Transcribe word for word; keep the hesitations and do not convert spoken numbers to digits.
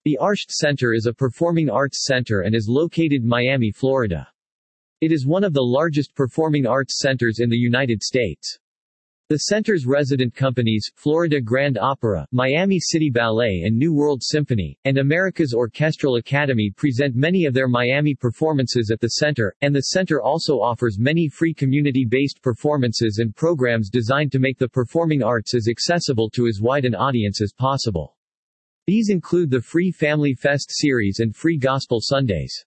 The Arsht Center is a performing arts center and is located in Miami, Florida. It is one of the largest performing arts centers in the United States. The center's resident companies, Florida Grand Opera, Miami City Ballet and New World Symphony, and America's Orchestral Academy present many of their Miami performances at the center, and the center also offers many free community-based performances and programs designed to make the performing arts as accessible to as wide an audience as possible. These include the Free Family Fest series and Free Gospel Sundays.